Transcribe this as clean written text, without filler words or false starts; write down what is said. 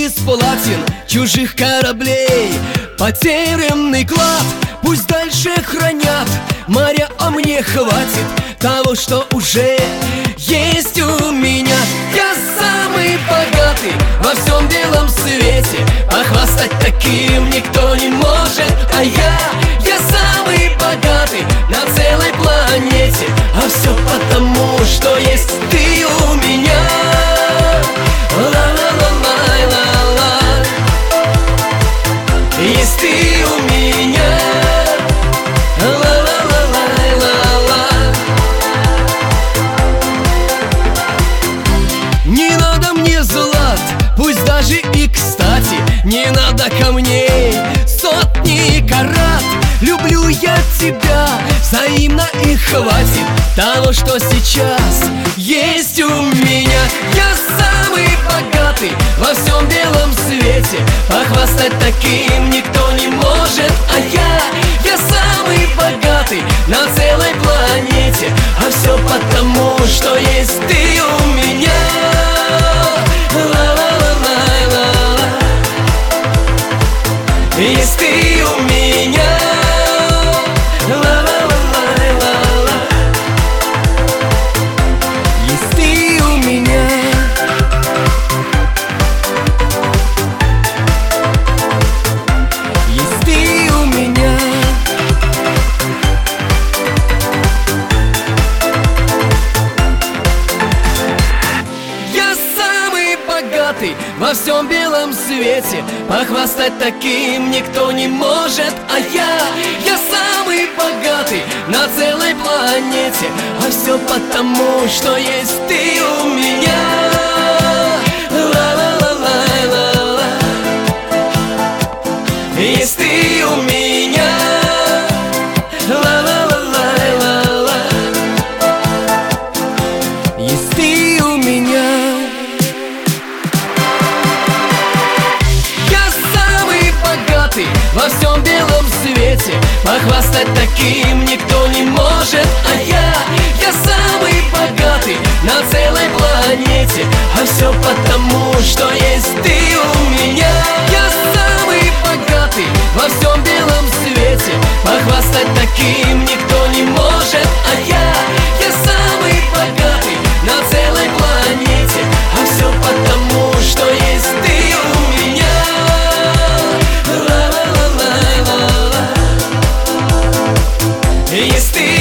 из платин чужих кораблей. Потерянный клад пусть дальше хранят моря, а мне хватит того, что уже есть у меня. Я самый богатый во всем белом свете, похвастать таким никто не может. А я самый богатый на целой планете, а все потому, что есть ты у меня. Ла-ла-ла-лай-ла-ла, есть ты у меня. Ла-ла-ла-лай-ла-ла. Не надо мне злат, пусть даже и кстати, не надо камней сотни карат. Люблю я тебя взаимно и хватит того, что сейчас есть у меня. Я самый богатый во всем белом свете, похвастать таким никто не может. А я самый богатый на целой планете, а все потому, что есть ты у меня. Ла-ла-ла-лай-ла-ла, есть ты у меня. Во всем белом свете похвастать таким никто не может. А я самый богатый на целой планете, а все потому, что есть ты у меня. Ла-ла-ла-лай-ла-ла, есть ты у меня. Ла-ла-ла-лай-ла-ла, есть ты у меня. Во всем белом свете похвастать таким никто не может. А я самый богатый на целой планете, а все потому, что есть ты у меня. Я самый богатый во всем белом свете, похвастать таким никто не может. А я самый богатый на целой планете, а все потому, что есть ты у меня. Есть ты